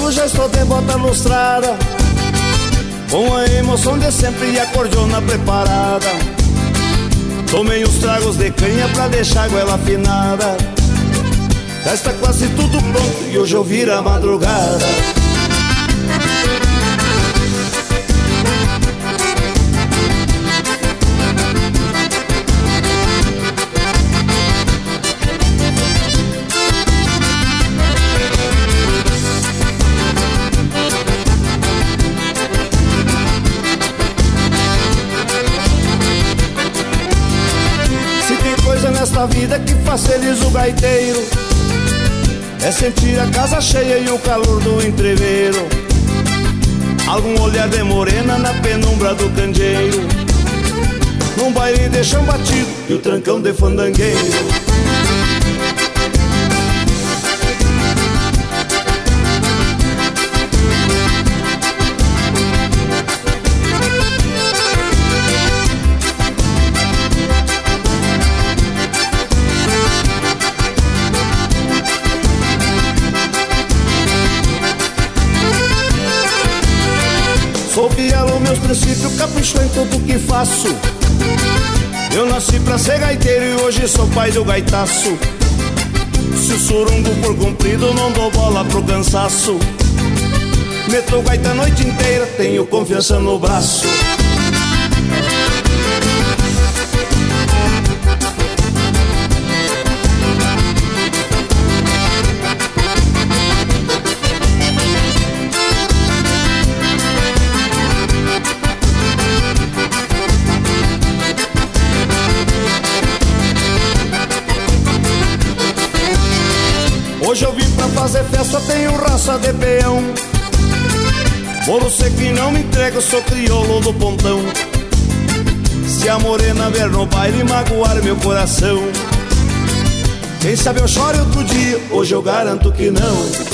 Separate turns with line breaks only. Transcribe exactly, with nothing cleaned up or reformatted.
sábado já estou de bota lustrada, com a emoção de sempre e a cordiona preparada. Tomei uns tragos de canha pra deixar a goela afinada. Já está quase tudo pronto e hoje eu viro a madrugada. Nesta vida que faz feliz o gaiteiro é sentir a casa cheia e o calor do entreveiro, algum olhar de morena na penumbra do candeeiro, num baile de chão batido e o trancão de fandangueiro. Sou fiel aos meus princípios, capricho em tudo que faço. Eu nasci pra ser gaiteiro e hoje sou pai do gaitaço. Se o surungo for comprido, não dou bola pro cansaço. Meto gaita a noite inteira, tenho confiança no braço. Hoje eu vim pra fazer festa, tenho raça de peão. Bolo seco e não me entrego, sou crioulo do pontão. Se a morena vier no baile magoar meu coração, quem sabe eu choro outro dia, hoje eu garanto que não.